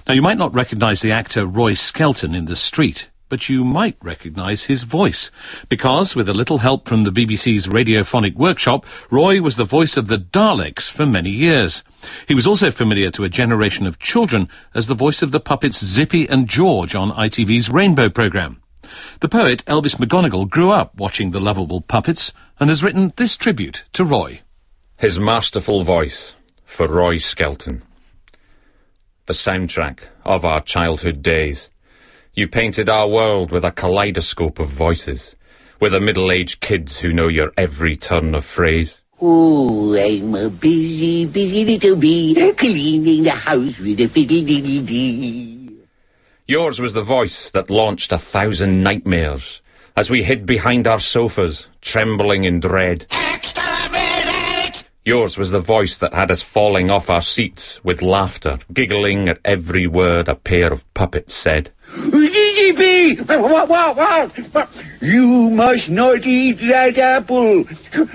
Now, you might not recognise the actor Roy Skelton in the street, but you might recognise his voice, because, with a little help from the BBC's Radiophonic Workshop, Roy was the voice of the Daleks for many years. He was also familiar to a generation of children as the voice of the puppets Zippy and George on ITV's Rainbow programme. The poet Elvis McGonigal grew up watching the lovable puppets and has written this tribute to Roy. His masterful voice for Roy Skelton. The soundtrack of our childhood days. You painted our world with a kaleidoscope of voices, with the middle-aged kids who know your every turn of phrase. Oh, I'm a busy, busy little bee, cleaning the house with a fiddle-diddle-dee. Yours was the voice that launched 1,000 nightmares, as we hid behind our sofas, trembling in dread. Exterminate! Yours was the voice that had us falling off our seats with laughter, giggling at every word a pair of puppets said. Zippy! What? You must not eat that apple.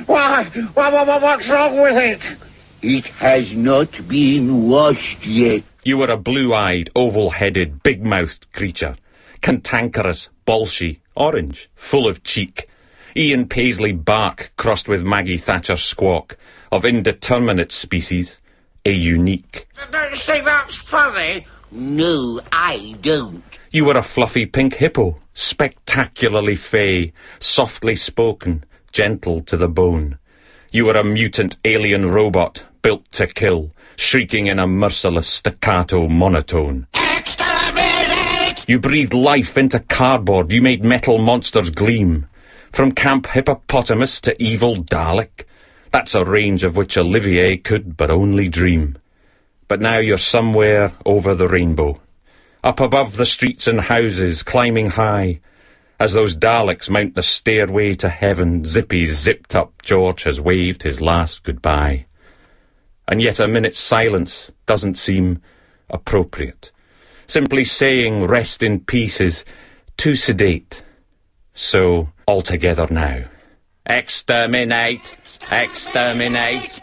What's wrong with it? It has not been washed yet. You were a blue-eyed, oval-headed, big-mouthed creature. Cantankerous, bolshy, orange, full of cheek. Ian Paisley bark crossed with Maggie Thatcher squawk. Of indeterminate species, a unique. Don't you think that's funny? No, I don't. You were a fluffy pink hippo, spectacularly fey, softly spoken, gentle to the bone. You were a mutant alien robot, built to kill, shrieking in a merciless staccato monotone. Exterminate! You breathed life into cardboard, you made metal monsters gleam. From Camp Hippopotamus to evil Dalek, that's a range of which Olivier could but only dream. But now you're somewhere over the rainbow, up above the streets and houses, climbing high. As those Daleks mount the stairway to heaven, Zippy's zipped up George has waved his last goodbye. And yet a minute's silence doesn't seem appropriate. Simply saying rest in peace is too sedate. So, all together now. Exterminate! Exterminate!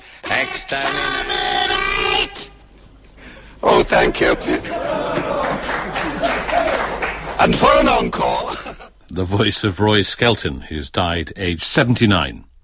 Exterminate! Oh, thank you. And for an encore... The voice of Roy Skelton, who's died aged 79.